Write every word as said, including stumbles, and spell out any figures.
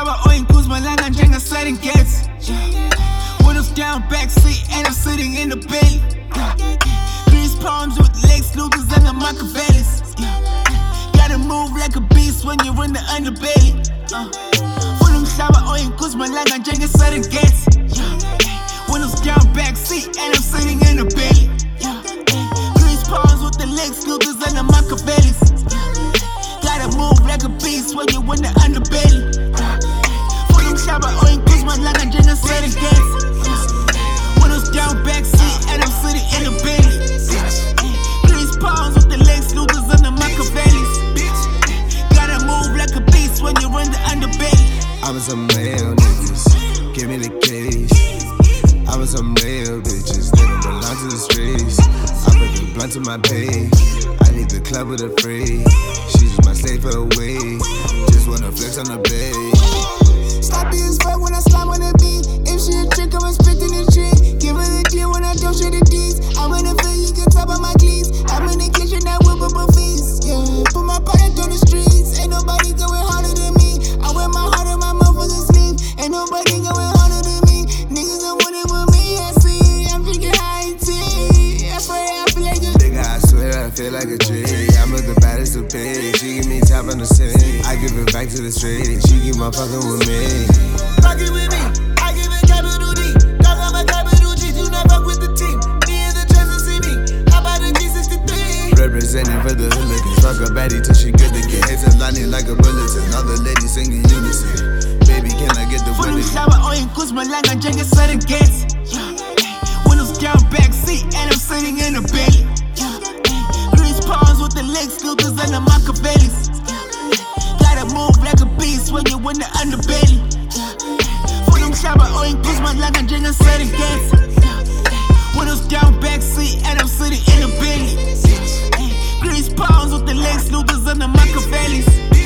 umhlaba oyinkuzimalanga njengaseringets. Windows down, backseat, and I'm sitting in the belly. Grease palms with legs, Lucas and the Machiavellis. Gotta move like a beast when you're in the underbelly. Full umhlaba oyinkuzimalanga njengaseringets. Windows down, backseat, and I'm sitting in the belly. Grease palms with the legs, Lucas and the Machiavellis. Gotta move like a beast when you're in the underbelly. Full umhlaba oyinkuzimalanga njengaseringets. Windows down, backseat, and I'm sitting in the belly. Grease palms with the legs, Lucas and the Machiavellis. Gotta move like a beast when you're in the underbelly. I was some real niggas, give me the keys. I was some real bitches, they don't belong to the streets. I put the blunt to my pay, I need the club with a free. She's just my slave for a week, just wanna flex on the bed. Sloppy as fuck when I slime on the beat. If she a trick, I'ma spit in the tree. Give her the clear when I don't share the D's. I'm in the field, you can top on my cleats. I'm in the kitchen, I whip up a feast. Yeah, put my product on the streets. Ain't nobody going harder than me. I wear my heart on my motherfucker's sleeve. Ain't nobody going harder than me. Niggas don't want it with me, I see. I'm drinking high tea. I swear I feel like a nigga, I swear I feel like a tree. I'm with the baddest of pay. She give me top on the city. I give it back to the street. She keep on fucking with me. Fuck it with me. I give it capital D. Dog, I'm a capital G. Do not fuck with the team. Me and the chance to see me. How about the G sixty-three? Representing for the hooligans. Fuck a baddie till she good to get. Hits and lining like a bulletin. All the ladies singing unison. Baby, can I get the Full winning? umhlaba oyinkuzimalanga njengaseringets. Windows down, backseat, and I'm sitting in the belly. Grease palms with the legs, Lucas and the Machiavellis. Gotta move like a beast when you're in the underbelly. Full umhlaba oyinkuzimalanga njengaseringets. Windows down, backseat, and I'm sitting in the belly. Grease palms with the legs, Lucas and the Machiavellis.